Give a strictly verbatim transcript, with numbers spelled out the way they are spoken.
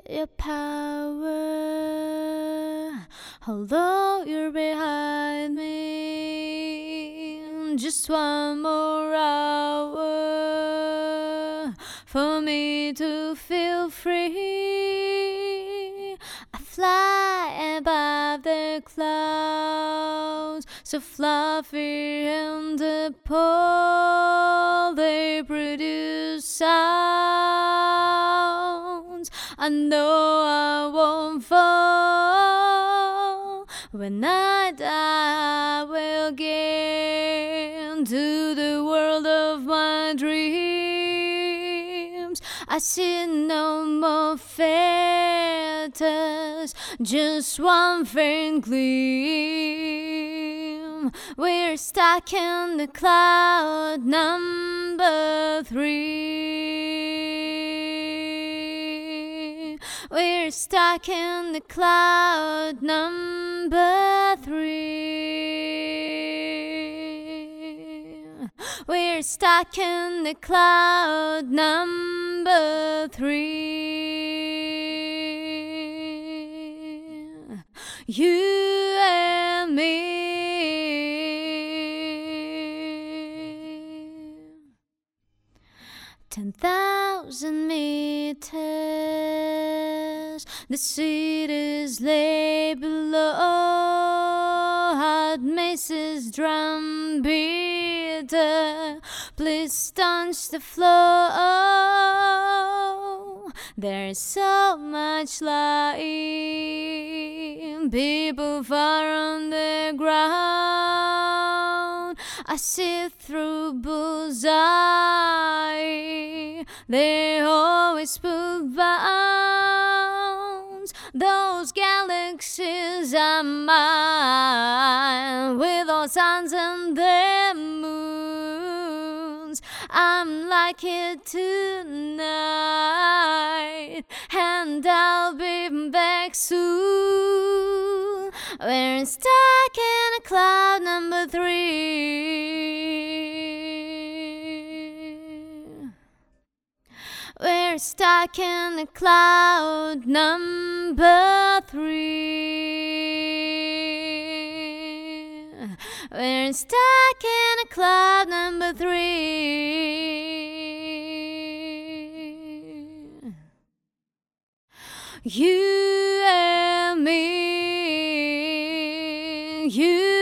your power, although you're behind me. Just one more hour for me to feel free. I fly above the clouds, so fluffy and the pole they produce sounds. I know I won't fall. When I die, I will get into the world of my dreams. I see no more fetters, just one faint gleam. We're stuck in the cloud number three. We're stuck in the cloud number three. We're stuck in the cloud number three. You and me. Ten thousand meters, the cities lay below. Hot Mesa's drum beat, please staunch the flow. There's so much light, people far on the ground. I see through bullseye, they always put bounds. Those galaxies are mine, with all suns and their moons. I'm like it tonight, and I'll be back soon. We're stuck in a cloud number three. We're stuck in a cloud number three. We're stuck in a cloud number three. You and me, you